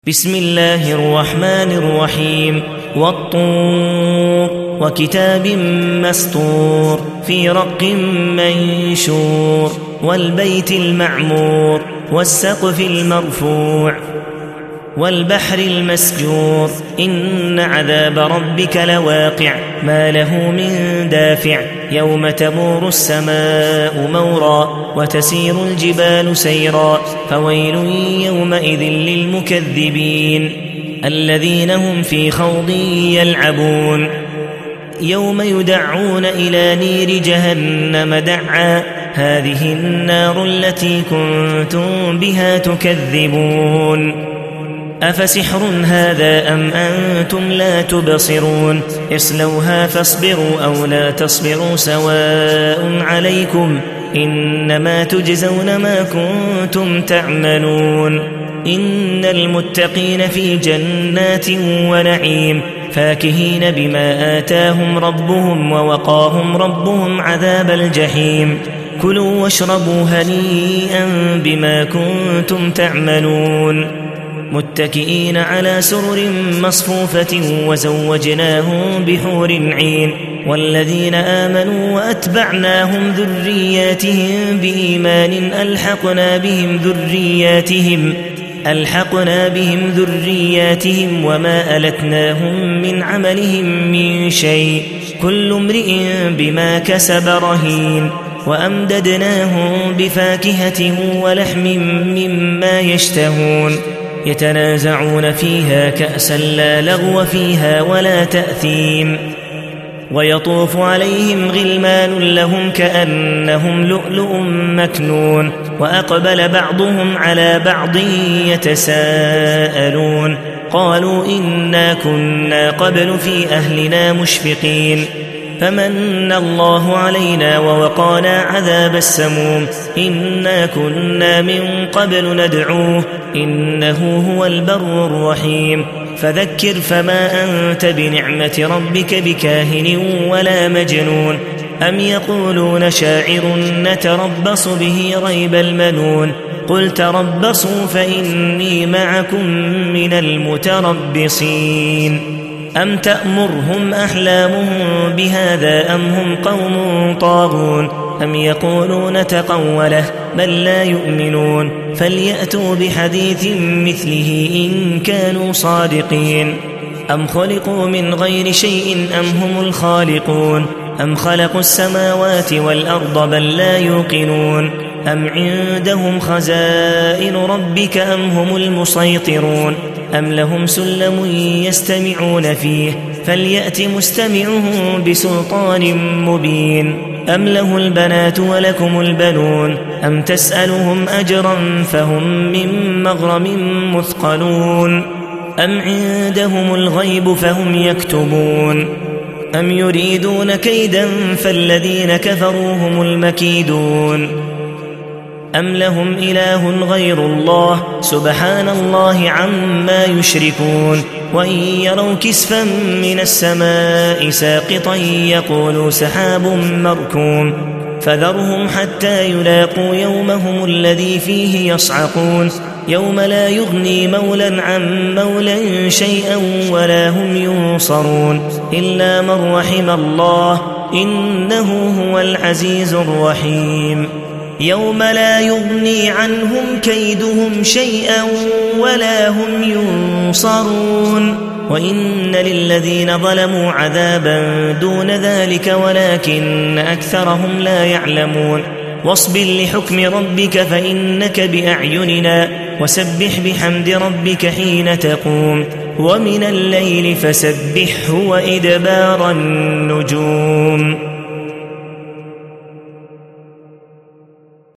بسم الله الرحمن الرحيم والطور وكتاب مسطور في رق منشور والبيت المعمور والسقف المرفوع والبحر المسجور إن عذاب ربك لواقع ما له من دافع يوم تمور السماء مورا وتسير الجبال سيرا فويل يومئذ للمكذبين الذين هم في خوض يلعبون يوم يدعون إلى نير جهنم دعا هذه النار التي كنتم بها تكذبون أفسحر هذا أم أنتم لا تبصرون اصلوها فاصبروا أو لا تصبروا سواء عليكم إنما تجزون ما كنتم تعملون إن المتقين في جنات ونعيم فاكهين بما آتاهم ربهم ووقاهم ربهم عذاب الجحيم كلوا واشربوا هنيئا بما كنتم تعملون متكئين على سرر مصفوفة وزوجناهم بحور عين والذين آمنوا وأتبعناهم ذرياتهم بإيمان ألحقنا بهم ذرياتهم وما ألتناهم من عملهم من شيء كل امرئ بما كسب رهين وأمددناهم بفاكهة ولحم مما يشتهون يتنازعون فيها كأسا لا لغو فيها ولا تأثيم ويطوف عليهم غلمان لهم كأنهم لؤلؤ مكنون وأقبل بعضهم على بعض يتساءلون قالوا إنا كنا قبل في أهلنا مشفقين فمن الله علينا ووقانا عذاب السموم إنا كنا من قبل ندعوه إنه هو البر الرحيم فذكر فما أنت بنعمة ربك بكاهن ولا مجنون أم يقولون شاعر نتربص به ريب المنون قل تربصوا فإني معكم من المتربصين أم تأمرهم أحلامهم بهذا أم هم قوم طاغون أم يقولون تقوله بل لا يؤمنون فليأتوا بحديث مثله إن كانوا صادقين أم خلقوا من غير شيء أم هم الخالقون أم خلقوا السماوات والأرض بل لا يوقنون أم عندهم خزائن ربك أم هم المسيطرون أم لهم سلم يستمعون فيه فليأت مستمعهم بسلطان مبين أم له البنات ولكم البنون أم تسألهم أجرا فهم من مغرم مثقلون أم عندهم الغيب فهم يكتبون أم يريدون كيدا فالذين كفروا هم المكيدون أم لهم إله غير الله سبحان الله عما يشركون وإن يروا كسفا من السماء ساقطا يقولوا سحاب مركوم فذرهم حتى يلاقوا يومهم الذي فيه يصعقون يوم لا يغني مولا عن مولا شيئا ولا هم ينصرون إلا من رحم الله إنه هو العزيز الرحيم يوم لا يغني عنهم كيدهم شيئا ولا هم ينصرون وإن للذين ظلموا عذابا دون ذلك ولكن أكثرهم لا يعلمون واصبر لحكم ربك فإنك بأعيننا وسبح بحمد ربك حين تقوم ومن الليل فسبحه وإدبار النجوم